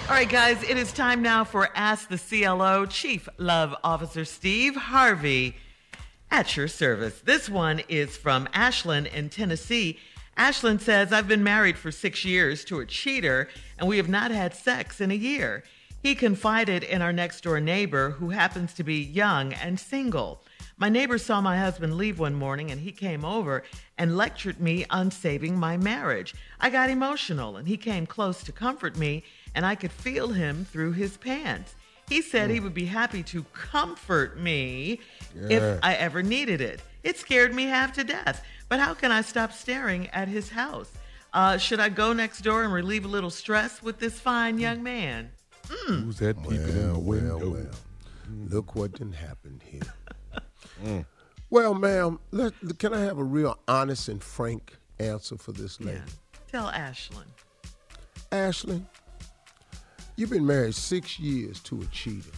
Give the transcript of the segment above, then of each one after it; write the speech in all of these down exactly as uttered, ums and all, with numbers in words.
All right, guys, it is time now for Ask the C L O, Chief Love Officer Steve Harvey, at your service. This one is from Ashland in Tennessee. Ashland says, I've been married for six years to a cheater, and we have not had sex in a year. He confided in our next-door neighbor, who happens to be young and single. My neighbor saw my husband leave one morning, and he came over and lectured me on saving my marriage. I got emotional, and he came close to comfort me, and I could feel him through his pants. He said he would be happy to comfort me yeah. if I ever needed it. It scared me half to death. But how can I stop staring at his house? Uh, should I go next door and relieve a little stress with this fine young man? Mm. Who's that peeping well, in the window? Well, well. Look what done happened here. mm. Well, ma'am, let, can I have a real honest and frank answer for this lady? Yeah. Tell Ashland. Ashland, you've been married six years to a cheater.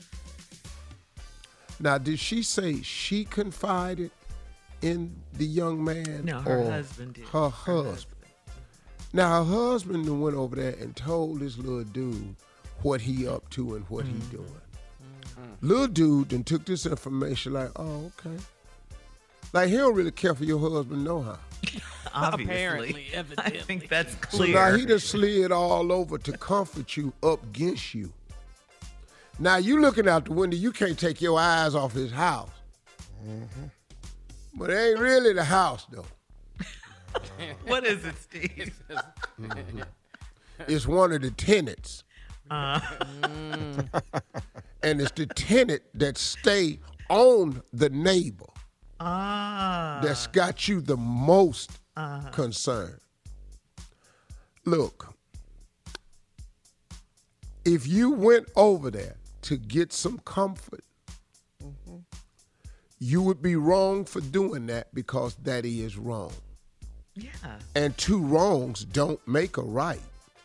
Now, did she say she confided in the young man? No, her or husband did. Her husband. Her husband. Now, her husband went over there and told this little dude what he up to and what mm-hmm. he doing. Mm-hmm. Little dude then took this information like, oh, okay. Like, he don't really care for your husband no how. Obviously. Apparently, evidently. I think that's clear. So now he just slid all over to comfort you up against you. Now you looking out the window, you can't take your eyes off his house. Mm-hmm. But it ain't really the house, though. What is it, Steve? mm-hmm. It's one of the tenants. Uh. And it's the tenant that stay on the neighbor. Ah. That's got you the most uh-huh. concerned. Look, if you went over there to get some comfort, mm-hmm. you would be wrong for doing that because that is wrong. Yeah. And two wrongs don't make a right.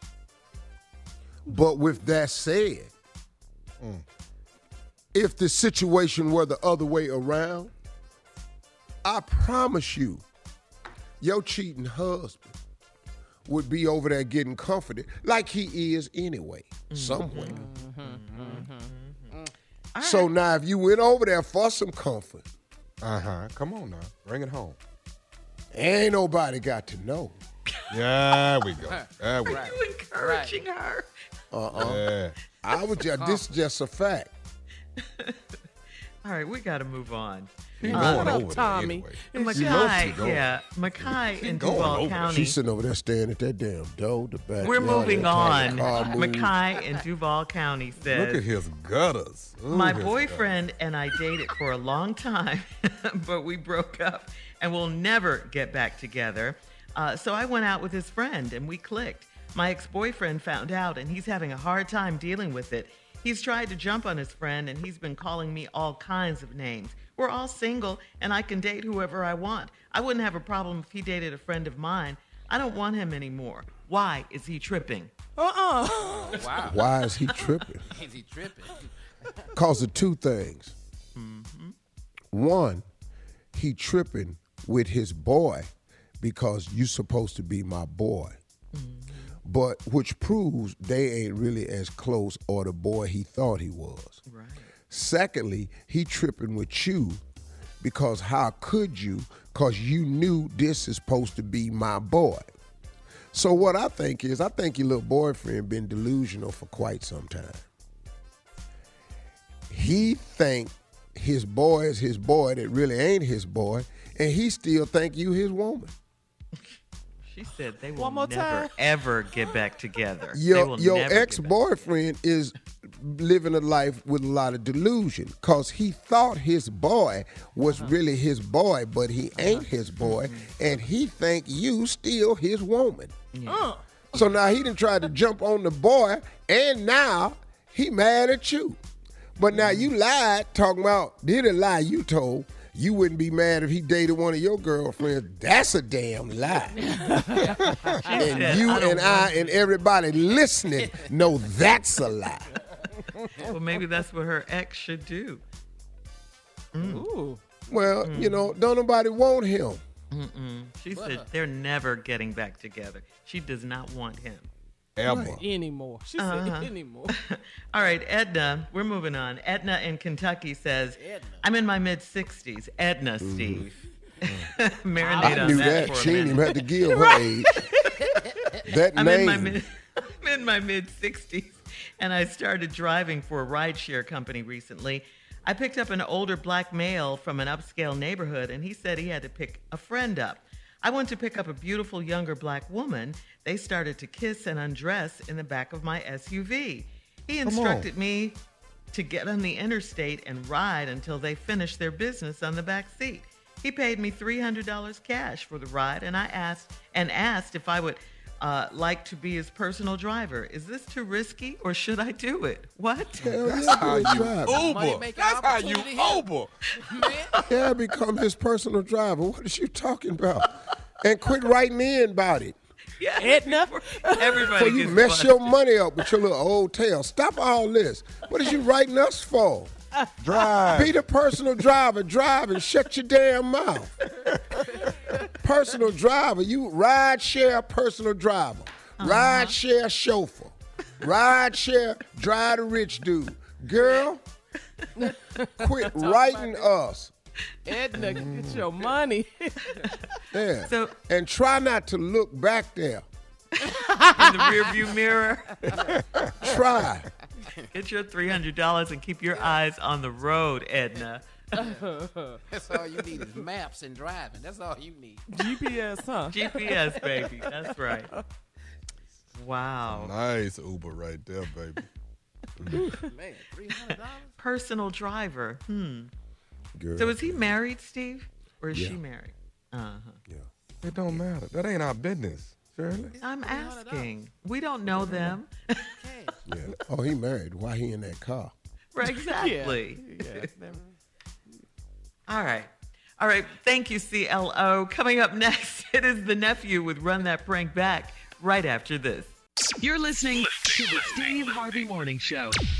But with that said, mm. if the situation were the other way around, I promise you, your cheating husband would be over there getting comforted like he is anyway, mm-hmm. somewhere. Mm-hmm. Mm-hmm. Mm-hmm. So right. now if you went over there for some comfort. Uh-huh. Come on now. Bring it home. Ain't nobody got to know. There we go. There we go. Are you encouraging right. her? Uh-uh. Yeah. I was just, this is just a fact. All right, we got to move on. He's uh, going over Tommy. there anyway. Mackay, yeah, Mackay in Duval County. She's sitting over there staring at that damn door. The back. We're moving on. Mackay in Duval County says, look at his gutters. Ooh, my boyfriend gutters. And I dated for a long time, but we broke up and we'll never get back together. Uh, so I went out with his friend and we clicked. My ex-boyfriend found out and he's having a hard time dealing with it. He's tried to jump on his friend and he's been calling me all kinds of names. We're all single and I can date whoever I want. I wouldn't have a problem if he dated a friend of mine. I don't want him anymore. Why is he tripping? Uh-uh. Wow. Why is he tripping? Is he tripping? Cause of two things. Mm-hmm. One, he tripping with his boy because you supposed to be my boy. Mm-hmm. But which proves they ain't really as close or the boy he thought he was. Right. Secondly, he tripping with you because how could you? Because you knew this is supposed to be my boy. So what I think is, I think your little boyfriend been delusional for quite some time. He think his boy is his boy that really ain't his boy, and he still think you his woman. She said they will never, time. ever get back together. Your, your ex-boyfriend is living a life with a lot of delusion because he thought his boy was uh-huh. really his boy, but he ain't uh-huh. his boy, mm-hmm. and he think you still his woman. Yeah. Uh. So now he done tried to jump on the boy, and now he mad at you. But now you lied, talking about, did a lie you told. You wouldn't be mad if he dated one of your girlfriends. That's a damn lie. And you I and I and everybody listening know that's a lie. Well, maybe that's what her ex should do. Mm. Ooh. Well, mm. you know, don't nobody want him. Mm-mm. She what? said they're never getting back together. She does not want him. Ever. Right. Anymore. She Uh-huh. said anymore. All right, Edna, we're moving on. Edna in Kentucky says, Edna. I'm in my mid-sixties. Edna, Steve. Marinate I on knew that, that. for She a didn't even minute. have to give her age. That I'm name. in my mid I'm in my mid-sixties, and I started driving for a rideshare company recently. I picked up an older black male from an upscale neighborhood, and he said he had to pick a friend up. I went to pick up a beautiful younger black woman. They started to kiss and undress in the back of my S U V. He on. instructed me to get on the interstate and ride until they finished their business on the back seat. He paid me three hundred dollars cash for the ride, and I asked and asked if I would uh, like to be his personal driver. Is this too risky, or should I do it? What? Hell That's yeah, how good you driver. Money Uber. making That's how you opportunity here. Uber. Man, Yeah, become his personal driver. What is you talking about? And quit writing in about it. Yeah, Edna. everybody So you gets mess busted. your money up with your little old tail. Stop all this. What is you writing us for? Drive. Be the personal driver. Drive and shut your damn mouth. Personal driver. You ride share personal driver. Ride share chauffeur. Ride share drive the rich dude. Girl, quit writing us. Edna, get your money. Yeah. So- and try not to look back there. in the rearview mirror. Try. Get your three hundred dollars and keep your eyes on the road, Edna. That's all you need is maps and driving. That's all you need. G P S, huh? G P S, baby. That's right. Wow. Nice Uber right there, baby. Man, three hundred dollars? Personal driver. Hmm. Girl. So is he married, Steve? Or is Yeah. she married? Uh-huh. Yeah. It don't matter. That ain't our business, Shirley. I'm asking. We don't know them. Yeah. Oh, he married. Why he in that car? Right, exactly. Yeah. All right. All right. Thank you, C L O. Coming up next, it is the nephew with Run That Prank Back right after this. You're listening to the Steve Harvey Morning Show.